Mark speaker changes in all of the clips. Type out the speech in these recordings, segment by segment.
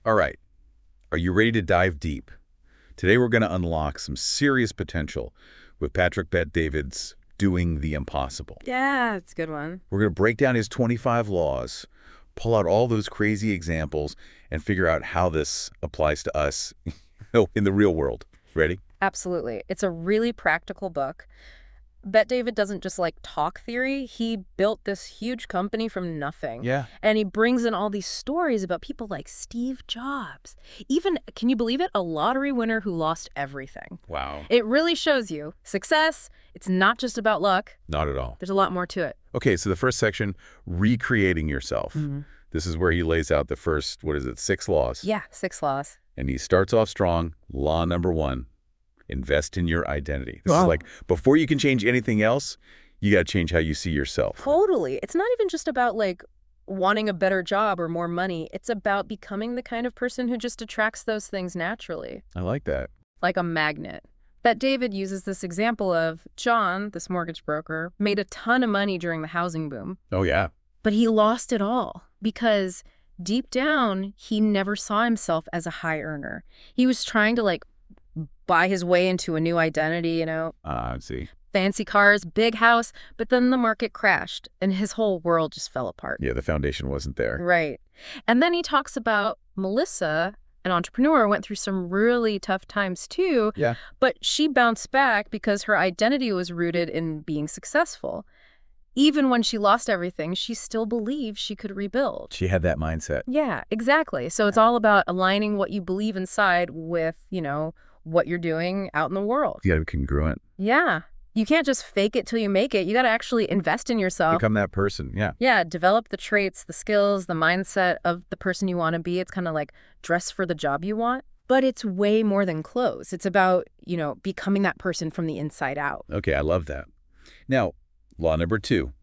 Speaker 1: All right, are you ready to dive deep? Today we're going to unlock some serious potential with Patrick Bet-David's Doing the Impossible.
Speaker 2: Yeah, it's a good one.
Speaker 1: We're going to break down his 25 laws, pull out all those crazy examples, and figure out how this applies to us in the real world. Ready?
Speaker 2: Absolutely. It's a really practical book. Bet David doesn't just like talk theory. He built this huge company from nothing.
Speaker 1: Yeah.
Speaker 2: And he brings in all these stories about people like Steve Jobs. Even, can you believe it? A lottery winner who lost everything.
Speaker 1: Wow.
Speaker 2: It really shows you success, it's not just about luck.
Speaker 1: Not at all.
Speaker 2: There's a lot more to it.
Speaker 1: Okay, so the first section, recreating yourself. This is where he lays out the first, 6 laws.
Speaker 2: Yeah, 6 laws.
Speaker 1: And he starts off strong. Law number 1, invest in your identity. This is
Speaker 2: Wow.
Speaker 1: like, before you can change anything else, you got to change how you see yourself.
Speaker 2: Totally. It's not even just about like wanting a better job or more money. It's about becoming the kind of person who just attracts those things naturally,
Speaker 1: I like that.
Speaker 2: like a magnet. Bet David uses this example of John, this mortgage broker, made a ton of money during the housing boom,
Speaker 1: Oh, yeah.
Speaker 2: but he lost it all because deep down, he never saw himself as a high earner. He was trying to like buy his way into a new identity,
Speaker 1: I see.
Speaker 2: fancy cars, big house, but then the market crashed and his whole world just fell apart.
Speaker 1: Yeah, the foundation wasn't there.
Speaker 2: Right. And then he talks about Melissa, an entrepreneur, went through some really tough times too,
Speaker 1: Yeah.
Speaker 2: but she bounced back because her identity was rooted in being successful. Even when she lost everything, she still believed she could rebuild.
Speaker 1: She had that mindset.
Speaker 2: Yeah, exactly. So it's all about aligning what you believe inside with, what you're doing out in the world.
Speaker 1: You got to be congruent.
Speaker 2: Yeah. You can't just fake it till you make it. You got to actually invest in yourself.
Speaker 1: Become that person. Yeah.
Speaker 2: Yeah, develop the traits, the skills, the mindset of the person you want to be. It's kind of like dress for the job you want. But it's way more than clothes. It's about, becoming that person from the inside out.
Speaker 1: Okay, I love that. Now, law number 2,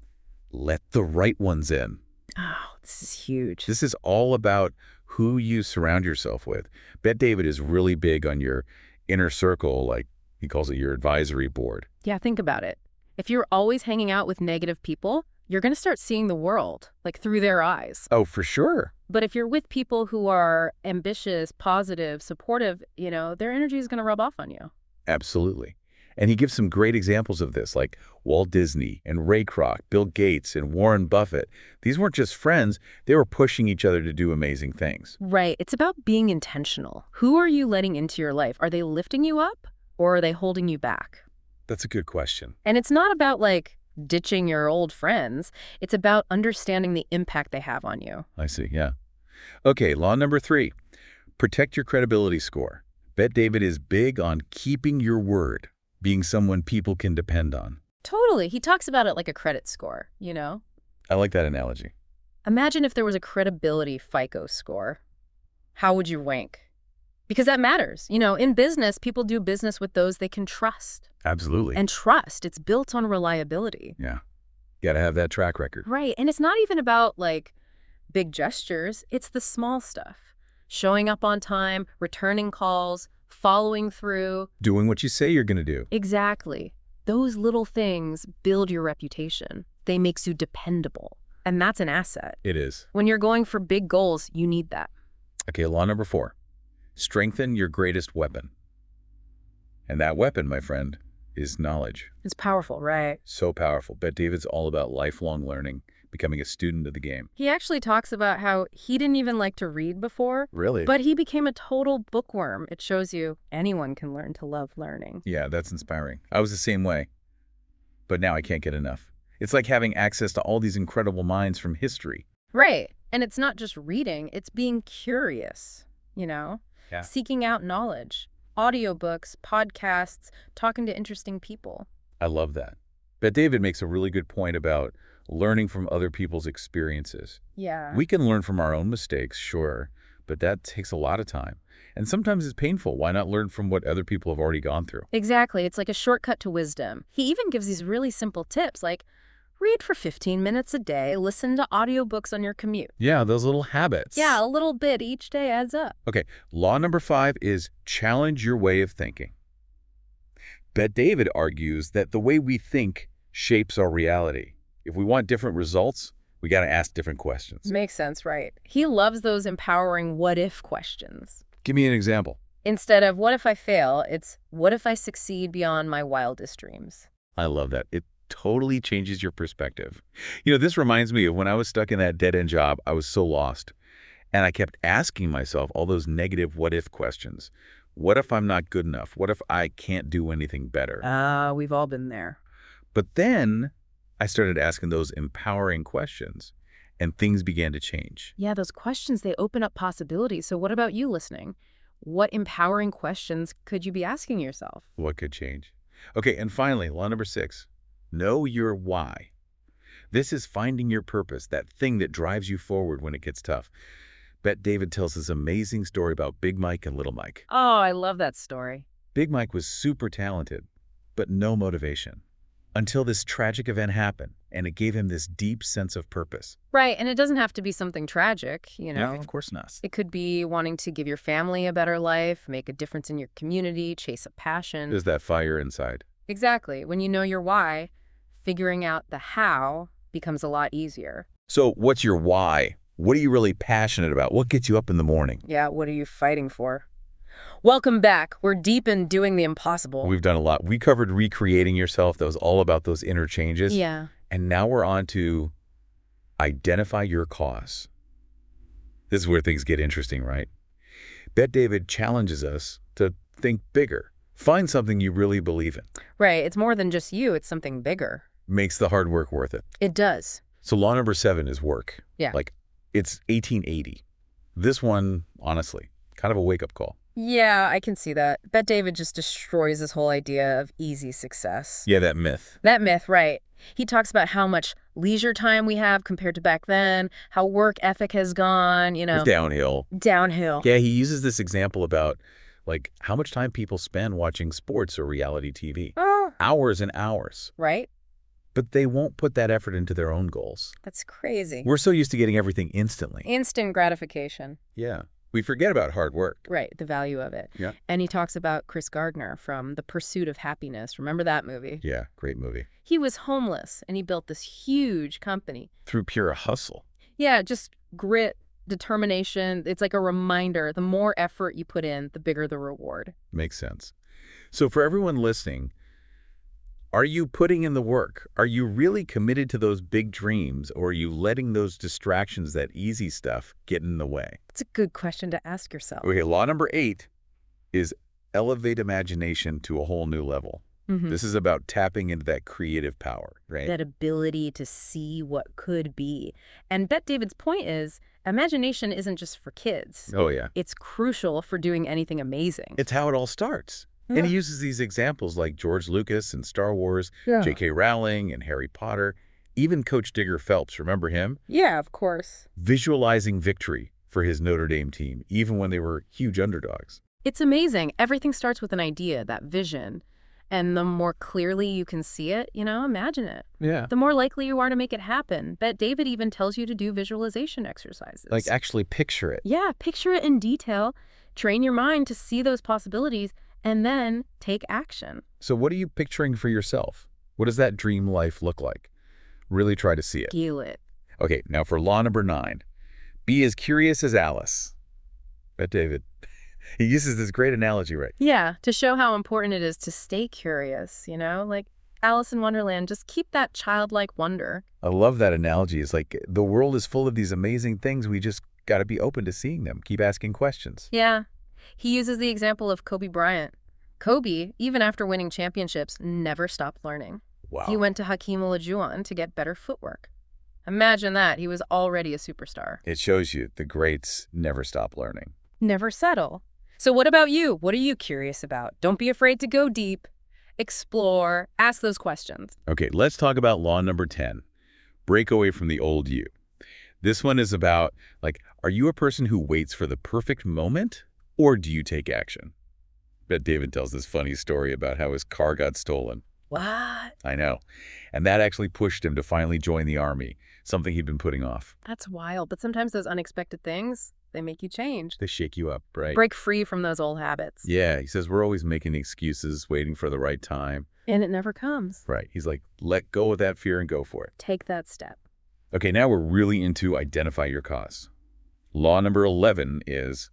Speaker 1: let the right ones in.
Speaker 2: Oh, this is huge.
Speaker 1: This is all about who you surround yourself with. Bet David is really big on your inner circle, like he calls it your advisory board.
Speaker 2: Yeah, think about it. If you're always hanging out with negative people, you're going to start seeing the world, like through their eyes.
Speaker 1: Oh, for sure.
Speaker 2: But if you're with people who are ambitious, positive, supportive, their energy is going to rub off on you.
Speaker 1: Absolutely. And he gives some great examples of this, like Walt Disney and Ray Kroc, Bill Gates and Warren Buffett. These weren't just friends. They were pushing each other to do amazing things.
Speaker 2: Right. It's about being intentional. Who are you letting into your life? Are they lifting you up or are they holding you back?
Speaker 1: That's a good question.
Speaker 2: And it's not about like ditching your old friends. It's about understanding the impact they have on you.
Speaker 1: I see, yeah. Okay, law number 3, protect your credibility score. Bet David is big on keeping your word, being someone people can depend on.
Speaker 2: Totally. He talks about it like a credit score,
Speaker 1: I like that analogy.
Speaker 2: Imagine if there was a credibility FICO score. How would you rank? Because that matters. In business, people do business with those they can trust.
Speaker 1: Absolutely.
Speaker 2: And trust, it's built on reliability.
Speaker 1: Yeah. Got to have that track record.
Speaker 2: Right. And it's not even about like big gestures. It's the small stuff. Showing up on time, returning calls, following through.
Speaker 1: Doing what you say you're going to do.
Speaker 2: Exactly. Those little things build your reputation. They make you dependable. And that's an asset.
Speaker 1: It is.
Speaker 2: When you're going for big goals, you need that.
Speaker 1: Okay, law number 4, strengthen your greatest weapon. And that weapon, my friend, is knowledge.
Speaker 2: It's powerful, right?
Speaker 1: So powerful. Bet David's all about lifelong learning, becoming a student of the game.
Speaker 2: He actually talks about how he didn't even like to read before,
Speaker 1: Really?
Speaker 2: but he became a total bookworm. It shows you anyone can learn to love learning.
Speaker 1: Yeah, that's inspiring. I was the same way. But now I can't get enough. It's like having access to all these incredible minds from history.
Speaker 2: Right. And it's not just reading, it's being curious,
Speaker 1: Yeah.
Speaker 2: seeking out knowledge, audiobooks, podcasts, talking to interesting people.
Speaker 1: I love that. Bet David makes a really good point about learning from other people's experiences.
Speaker 2: Yeah.
Speaker 1: We can learn from our own mistakes, sure, but that takes a lot of time. And sometimes it's painful. Why not learn from what other people have already gone through?
Speaker 2: Exactly. It's like a shortcut to wisdom. He even gives these really simple tips like read for 15 minutes a day, listen to audiobooks on your commute.
Speaker 1: Yeah, those little habits.
Speaker 2: Yeah, a little bit each day adds up.
Speaker 1: Okay, law number 5 is challenge your way of thinking. Bet David argues that the way we think shapes our reality. If we want different results, We got to ask different questions.
Speaker 2: Makes sense, right? He loves those empowering what-if questions.
Speaker 1: Give me an example.
Speaker 2: Instead of what if I fail, it's what if I succeed beyond my wildest dreams?
Speaker 1: I love that. It totally changes your perspective. This reminds me of when I was stuck in that dead-end job. I was so lost. And I kept asking myself all those negative what-if questions. What if I'm not good enough? What if I can't do anything better?
Speaker 2: We've all been there.
Speaker 1: But then I started asking those empowering questions, and things began to change.
Speaker 2: Yeah, those questions, they open up possibilities. So what about you listening? What empowering questions could you be asking yourself?
Speaker 1: What could change? Okay, and finally, law number 6, know your why. This is finding your purpose, that thing that drives you forward when it gets tough. Bette David tells this amazing story about Big Mike and Little Mike.
Speaker 2: Oh, I love that story.
Speaker 1: Big Mike was super talented, but no motivation. Until this tragic event happened, and it gave him this deep sense of purpose.
Speaker 2: Right, and it doesn't have to be something tragic,
Speaker 1: Yeah, of course not.
Speaker 2: It could be wanting to give your family a better life, make a difference in your community, chase a passion.
Speaker 1: There's that fire inside.
Speaker 2: Exactly. When you know your why, figuring out the how becomes a lot easier.
Speaker 1: So what's your why? What are you really passionate about? What gets you up in the morning?
Speaker 2: Yeah, what are you fighting for? Welcome back. We're deep in doing the impossible.
Speaker 1: We've done a lot. We covered recreating yourself. That was all about those inner changes.
Speaker 2: Yeah.
Speaker 1: And now we're on to identify your cause. This is where things get interesting, right? Bette David challenges us to think bigger. Find something you really believe in.
Speaker 2: Right. It's more than just you. It's something bigger.
Speaker 1: Makes the hard work worth it.
Speaker 2: It does.
Speaker 1: So law number 7 is work.
Speaker 2: Yeah.
Speaker 1: Like, it's 1880. This one, honestly, kind of a wake-up call.
Speaker 2: Yeah, I can see that. Bette David just destroys this whole idea of easy success.
Speaker 1: Yeah, that myth.
Speaker 2: That myth, right. He talks about how much leisure time we have compared to back then, how work ethic has gone,
Speaker 1: It's downhill.
Speaker 2: downhill.
Speaker 1: Yeah, he uses this example about, like, how much time people spend watching sports or reality TV.
Speaker 2: Oh.
Speaker 1: Hours and hours.
Speaker 2: Right?
Speaker 1: But they won't put that effort into their own goals.
Speaker 2: That's crazy.
Speaker 1: We're so used to getting everything instantly.
Speaker 2: Instant gratification.
Speaker 1: Yeah. We forget about hard work.
Speaker 2: Right, the value of it.
Speaker 1: Yeah.
Speaker 2: And he talks about Chris Gardner from The Pursuit of Happiness. Remember that movie?
Speaker 1: Yeah, great movie.
Speaker 2: He was homeless, and he built this huge company.
Speaker 1: Through pure hustle.
Speaker 2: Yeah, just grit, determination. It's like a reminder. The more effort you put in, the bigger the reward.
Speaker 1: Makes sense. So for everyone listening, are you putting in the work? Are you really committed to those big dreams, or are you letting those distractions, that easy stuff, get in the way?
Speaker 2: It's a good question to ask yourself.
Speaker 1: Okay, law number 8 is elevate imagination to a whole new level. This is about tapping into that creative power, right?
Speaker 2: That ability to see what could be. And Bette David's point is, imagination isn't just for kids.
Speaker 1: Oh, yeah.
Speaker 2: It's crucial for doing anything amazing.
Speaker 1: It's how it all starts. And he uses these examples like George Lucas and Star Wars, J.K. Rowling and Harry Potter, even Coach Digger Phelps, remember him?
Speaker 2: Yeah, of course.
Speaker 1: Visualizing victory for his Notre Dame team, even when they were huge underdogs.
Speaker 2: It's amazing. Everything starts with an idea, that vision. And the more clearly you can see it, imagine it.
Speaker 1: Yeah.
Speaker 2: The more likely you are to make it happen. Bette David even tells you to do visualization exercises.
Speaker 1: Like actually picture it.
Speaker 2: Yeah, picture it in detail. Train your mind to see those possibilities and then take action.
Speaker 1: So what are you picturing for yourself? What does that dream life look like? Really try to see it.
Speaker 2: Feel it.
Speaker 1: Okay, now for law number 9. Be as curious as Alice. Bette David. He uses this great analogy, right?
Speaker 2: Yeah, to show how important it is to stay curious, like Alice in Wonderland, just keep that childlike wonder.
Speaker 1: I love that analogy. It's like the world is full of these amazing things. We just got to be open to seeing them. Keep asking questions.
Speaker 2: Yeah. He uses the example of Kobe Bryant. Kobe, even after winning championships, never stopped learning.
Speaker 1: Wow.
Speaker 2: He went to Hakeem Olajuwon to get better footwork. Imagine that. He was already a superstar.
Speaker 1: It shows you the greats never stop learning.
Speaker 2: Never settle. So what about you? What are you curious about? Don't be afraid to go deep, explore, ask those questions.
Speaker 1: Okay, let's talk about law number 10. Break away from the old you. This one is about, are you a person who waits for the perfect moment, or do you take action? Bette David tells this funny story about how his car got stolen.
Speaker 2: What?
Speaker 1: I know. And that actually pushed him to finally join the army, something he'd been putting off.
Speaker 2: That's wild. But sometimes those unexpected things, they make you change.
Speaker 1: They shake you up, right?
Speaker 2: Break free from those old habits.
Speaker 1: Yeah, he says we're always making excuses, waiting for the right time.
Speaker 2: And it never comes.
Speaker 1: Right. He's like, let go of that fear and go for it.
Speaker 2: Take that step.
Speaker 1: Okay, now we're really into identify your cause. Law number 11 is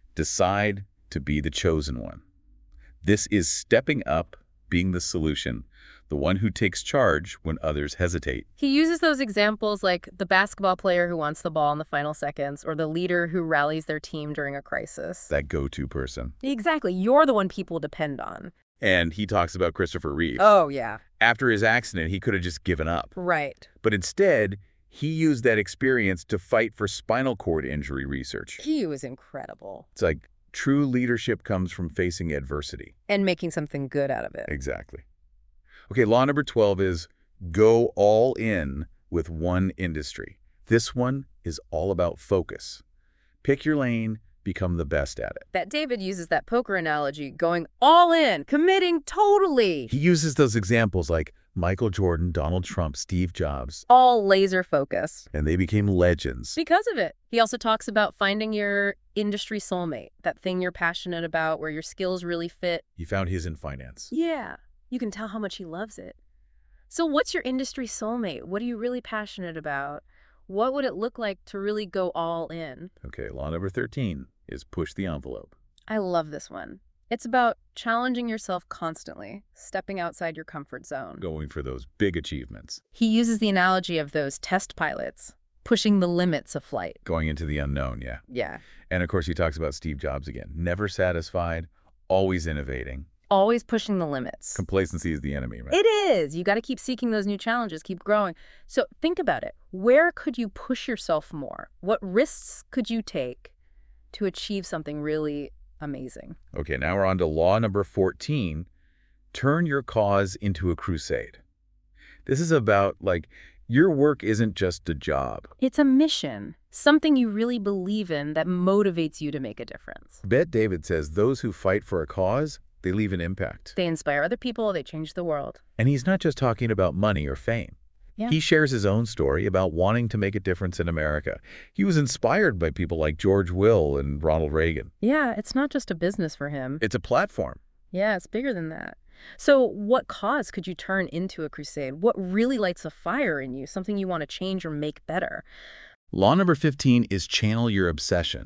Speaker 1: decide to be the chosen one. This is stepping up, being the solution, the one who takes charge when others hesitate.
Speaker 2: He uses those examples like the basketball player who wants the ball in the final seconds or the leader who rallies their team during a crisis.
Speaker 1: That go-to person.
Speaker 2: Exactly. You're the one people depend on.
Speaker 1: And he talks about Christopher Reeve.
Speaker 2: Oh, yeah.
Speaker 1: After his accident, he could have just given up.
Speaker 2: Right.
Speaker 1: But instead, he used that experience to fight for spinal cord injury research.
Speaker 2: He was incredible.
Speaker 1: It's like true leadership comes from facing adversity.
Speaker 2: And making something good out of it.
Speaker 1: Exactly. Okay, law number 12 is go all in with one industry. This one is all about focus. Pick your lane, become the best at it.
Speaker 2: That David uses that poker analogy, going all in, committing totally.
Speaker 1: He uses those examples like Michael Jordan, Donald Trump, Steve Jobs,
Speaker 2: All laser focus.
Speaker 1: and they became legends.
Speaker 2: Because of it. He also talks about finding your industry soulmate, that thing you're passionate about, where your skills really fit.
Speaker 1: He found his in finance.
Speaker 2: Yeah, you can tell how much he loves it. So what's your industry soulmate? What are you really passionate about? What would it look like to really go all in?
Speaker 1: Okay, law number 13 is push the envelope.
Speaker 2: I love this one. It's about challenging yourself constantly, stepping outside your comfort zone.
Speaker 1: Going for those big achievements.
Speaker 2: He uses the analogy of those test pilots, pushing the limits of flight.
Speaker 1: Going into the unknown, yeah.
Speaker 2: Yeah.
Speaker 1: And of course, he talks about Steve Jobs again. Never satisfied, always innovating.
Speaker 2: Always pushing the limits.
Speaker 1: Complacency is the enemy, right?
Speaker 2: It is. You got to keep seeking those new challenges, keep growing. So think about it. Where could you push yourself more? What risks could you take to achieve something really amazing?
Speaker 1: Okay, now we're on to law number 14. Turn your cause into a crusade. This is about, like, your work isn't just a job.
Speaker 2: It's a mission, something you really believe in that motivates you to make a difference.
Speaker 1: Bet David says those who fight for a cause, they leave an impact.
Speaker 2: They inspire other people, they change the world.
Speaker 1: And he's not just talking about money or fame.
Speaker 2: Yeah.
Speaker 1: He shares his own story about wanting to make a difference in America. He was inspired by people like George Will and Ronald Reagan.
Speaker 2: Yeah, it's not just a business for him.
Speaker 1: It's a platform.
Speaker 2: Yeah, it's bigger than that. So what cause could you turn into a crusade? What really lights a fire in you, something you want to change or make better?
Speaker 1: Law number 15 is channel your obsession.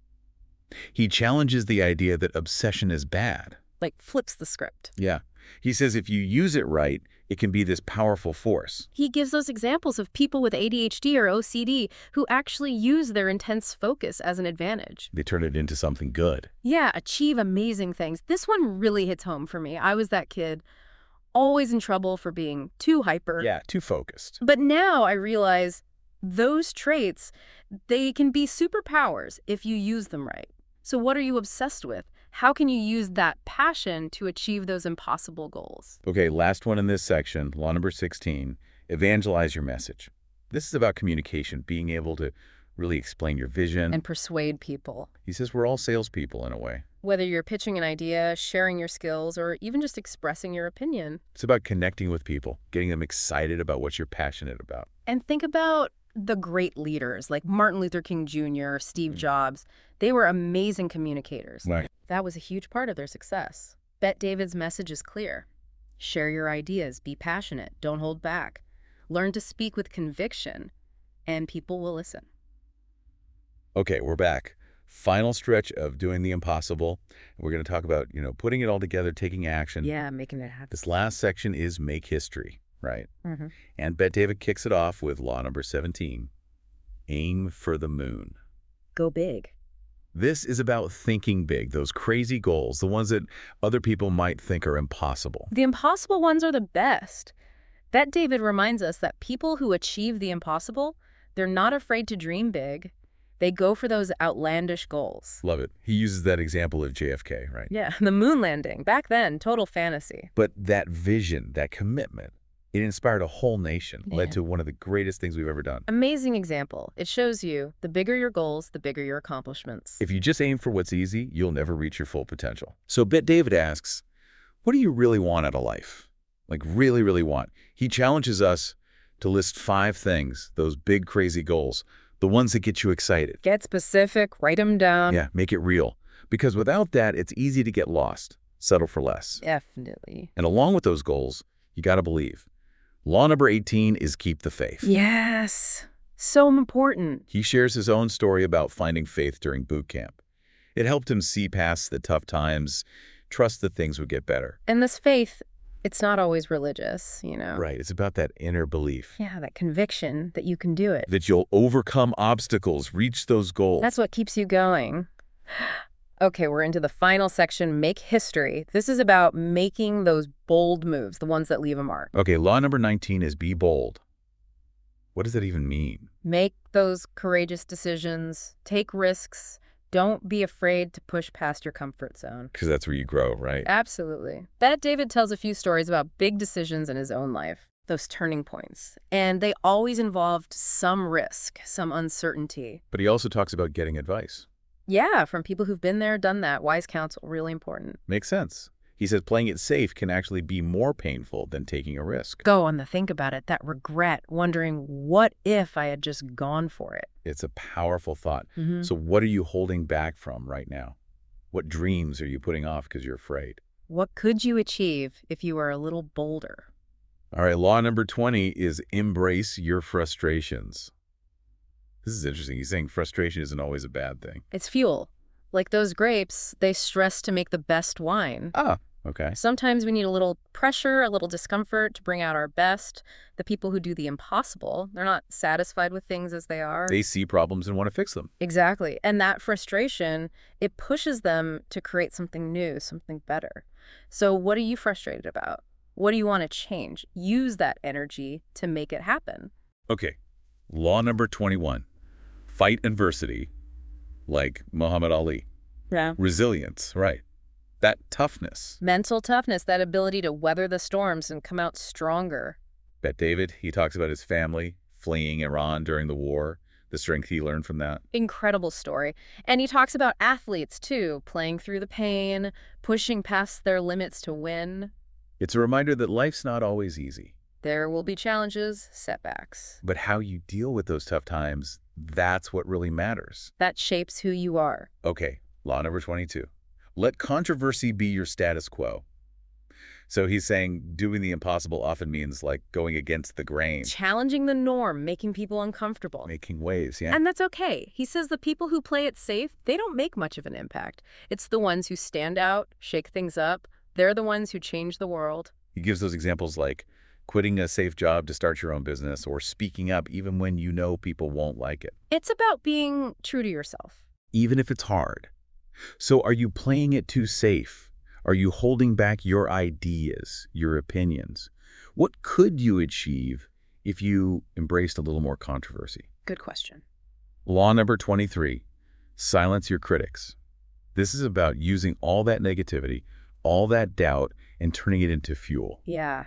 Speaker 1: He challenges the idea that obsession is bad.
Speaker 2: Like flips the script.
Speaker 1: Yeah. He says if you use it right, it can be this powerful force.
Speaker 2: He gives those examples of people with ADHD or OCD who actually use their intense focus as an advantage.
Speaker 1: They turn it into something good.
Speaker 2: Yeah, achieve amazing things. This one really hits home for me. I was that kid, always in trouble for being too hyper.
Speaker 1: Yeah, too focused.
Speaker 2: But now I realize those traits, they can be superpowers if you use them right. So what are you obsessed with? How can you use that passion to achieve those impossible goals?
Speaker 1: Okay, last one in this section, law number 16, evangelize your message. This is about communication, being able to really explain your vision.
Speaker 2: And persuade people.
Speaker 1: He says we're all salespeople in a way.
Speaker 2: Whether you're pitching an idea, sharing your skills, or even just expressing your opinion.
Speaker 1: It's about connecting with people, getting them excited about what you're passionate about.
Speaker 2: And think about the great leaders like Martin Luther King Jr., Steve Jobs. They were amazing communicators.
Speaker 1: Right.
Speaker 2: That was a huge part of their success. Bet David's message is clear. Share your ideas, be passionate, don't hold back. Learn to speak with conviction, and people will listen.
Speaker 1: Okay, we're back. Final stretch of doing the impossible. We're going to talk about, putting it all together, taking action.
Speaker 2: Yeah, making it happen.
Speaker 1: This last section is make history, right?
Speaker 2: Mm-hmm.
Speaker 1: And Bet David kicks it off with law number 17, aim for the moon.
Speaker 2: Go big.
Speaker 1: This is about thinking big, those crazy goals, the ones that other people might think are impossible.
Speaker 2: The impossible ones are the best. Bet David reminds us that people who achieve the impossible, they're not afraid to dream big. They go for those outlandish goals.
Speaker 1: Love it. He uses that example of JFK, right?
Speaker 2: Yeah, the moon landing. Back then, total fantasy.
Speaker 1: But that vision, that commitment, it inspired a whole nation, led
Speaker 2: Yeah.
Speaker 1: to one of the greatest things we've ever done.
Speaker 2: Amazing example. It shows you the bigger your goals, the bigger your accomplishments.
Speaker 1: If you just aim for what's easy, you'll never reach your full potential. So Bet David asks, what do you really want out of life? Like really, really want? He challenges us to list 5 things, those big, crazy goals, the ones that get you excited.
Speaker 2: Get specific, write them down.
Speaker 1: Yeah, make it real. Because without that, it's easy to get lost, settle for less.
Speaker 2: Definitely.
Speaker 1: And along with those goals, you got to believe. Law number 18 is keep the faith.
Speaker 2: Yes. So important.
Speaker 1: He shares his own story about finding faith during boot camp. It helped him see past the tough times, trust that things would get better.
Speaker 2: And this faith, it's not always religious, you know?
Speaker 1: Right, it's about that inner belief.
Speaker 2: Yeah, that conviction that you can do it.
Speaker 1: That you'll overcome obstacles, reach those goals.
Speaker 2: That's what keeps you going. Okay, we're into the final section, make history. This is about making those bold moves, the ones that leave a mark.
Speaker 1: Okay, law number 19 is be bold. What does that even mean?
Speaker 2: Make those courageous decisions, take risks. Don't be afraid to push past your comfort zone.
Speaker 1: Because that's where you grow, right?
Speaker 2: Absolutely. Bet David tells a few stories about big decisions in his own life, those turning points. And they always involved some risk, some uncertainty.
Speaker 1: But he also talks about getting advice.
Speaker 2: Yeah, from people who've been there, done that. Wise counsel, really important.
Speaker 1: Makes sense. He says playing it safe can actually be more painful than taking a risk.
Speaker 2: Go on the think about it, that regret, wondering, what if I had just gone for it?
Speaker 1: It's a powerful thought.
Speaker 2: Mm-hmm.
Speaker 1: So what are you holding back from right now? What dreams are you putting off because you're afraid?
Speaker 2: What could you achieve if you were a little bolder?
Speaker 1: All right, law number 20 is embrace your frustrations. This is interesting. He's saying frustration isn't always a bad thing.
Speaker 2: It's fuel. Like those grapes, they stress to make the best wine.
Speaker 1: Ah, okay.
Speaker 2: Sometimes we need a little pressure, a little discomfort to bring out our best. The people who do the impossible, they're not satisfied with things as they are.
Speaker 1: They see problems and want to fix them.
Speaker 2: Exactly. And that frustration, it pushes them to create something new, something better. So what are you frustrated about? What do you want to change? Use that energy to make it happen.
Speaker 1: Okay, law number 21. Fight adversity, like Muhammad Ali.
Speaker 2: Yeah.
Speaker 1: Resilience, right. That toughness.
Speaker 2: Mental toughness, that ability to weather the storms and come out stronger.
Speaker 1: Bet David, he talks about his family fleeing Iran during the war, the strength he learned from that.
Speaker 2: Incredible story. And he talks about athletes, too, playing through the pain, pushing past their limits to win.
Speaker 1: It's a reminder that life's not always easy.
Speaker 2: There will be challenges, setbacks.
Speaker 1: But how you deal with those tough times, that's what really matters.
Speaker 2: That shapes who you are.
Speaker 1: Okay, law number 22. Let controversy be your status quo. So he's saying doing the impossible often means like going against the grain.
Speaker 2: Challenging the norm, making people uncomfortable.
Speaker 1: Making waves, yeah.
Speaker 2: And that's okay. He says the people who play it safe, they don't make much of an impact. It's the ones who stand out, shake things up. They're the ones who change the world.
Speaker 1: He gives those examples like quitting a safe job to start your own business or speaking up even when you know people won't like it.
Speaker 2: It's about being true to yourself.
Speaker 1: Even if it's hard. So are you playing it too safe? Are you holding back your ideas, your opinions? What could you achieve if you embraced a little more controversy?
Speaker 2: Good question.
Speaker 1: Law number 23, silence your critics. This is about using all that negativity, all that doubt, and turning it into fuel.
Speaker 2: Yeah.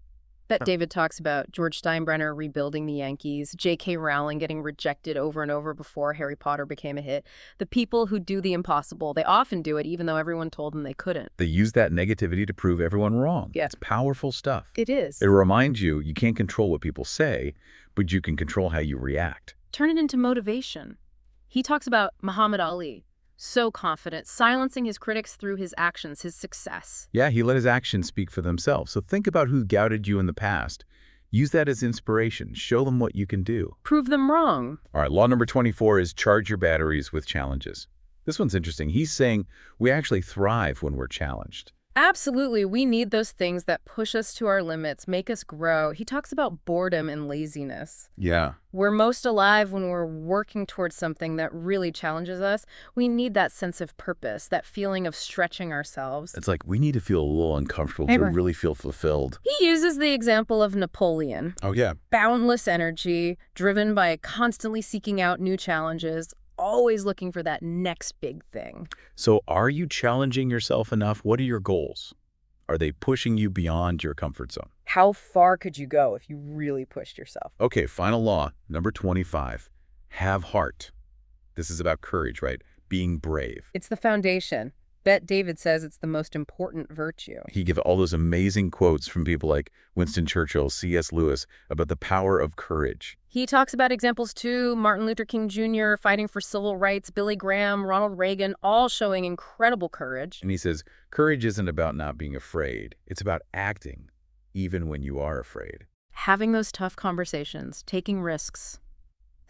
Speaker 2: Bet David talks about George Steinbrenner rebuilding the Yankees, J.K. Rowling getting rejected over and over before Harry Potter became a hit. The people who do the impossible, they often do it even though everyone told them they couldn't.
Speaker 1: They use that negativity to prove everyone wrong.
Speaker 2: Yeah.
Speaker 1: It's powerful stuff.
Speaker 2: It is.
Speaker 1: It reminds you can't control what people say, but you can control how you react.
Speaker 2: Turn it into motivation. He talks about Muhammad Ali, so confident, silencing his critics through his actions, his success.
Speaker 1: Yeah, he let his actions speak for themselves. So think about who doubted you in the past. Use that as inspiration. Show them what you can do.
Speaker 2: Prove them wrong.
Speaker 1: All right, law number 24 is charge your batteries with challenges. This one's interesting. He's saying we actually thrive when we're challenged.
Speaker 2: Absolutely. We need those things that push us to our limits, make us grow. He talks about boredom and laziness.
Speaker 1: Yeah.
Speaker 2: We're most alive when we're working towards something that really challenges us. We need that sense of purpose, that feeling of stretching ourselves.
Speaker 1: It's like we need to feel a little uncomfortable
Speaker 2: Hey,
Speaker 1: to
Speaker 2: Brian.
Speaker 1: really feel fulfilled.
Speaker 2: He uses the example of Napoleon.
Speaker 1: Oh, yeah.
Speaker 2: Boundless energy, driven by constantly seeking out new challenges, always looking for that next big thing.
Speaker 1: So are you challenging yourself enough? What are your goals? Are they pushing you beyond your comfort zone?
Speaker 2: How far could you go if you really pushed yourself?
Speaker 1: Okay, final law, number 25. Have heart. This is about courage, right? Being brave.
Speaker 2: It's the foundation. Bet David says it's the most important virtue.
Speaker 1: He gives all those amazing quotes from people like Winston Churchill, C.S. Lewis, about the power of courage.
Speaker 2: He talks about examples too, Martin Luther King Jr. fighting for civil rights, Billy Graham, Ronald Reagan, all showing incredible courage.
Speaker 1: And he says, courage isn't about not being afraid. It's about acting, even when you are afraid.
Speaker 2: Having those tough conversations, taking risks,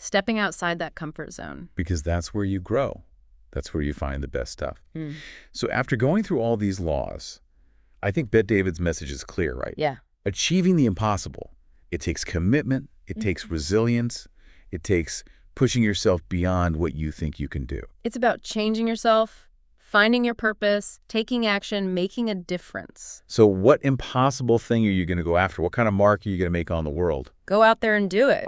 Speaker 2: stepping outside that comfort zone.
Speaker 1: Because that's where you grow. That's where you find the best stuff.
Speaker 2: Hmm.
Speaker 1: So after going through all these laws, I think Bette David's message is clear, right?
Speaker 2: Yeah.
Speaker 1: Achieving the impossible. It takes commitment. It takes resilience. It takes pushing yourself beyond what you think you can do.
Speaker 2: It's about changing yourself, finding your purpose, taking action, making a difference.
Speaker 1: So what impossible thing are you going to go after? What kind of mark are you going to make on the world?
Speaker 2: Go out there and do it.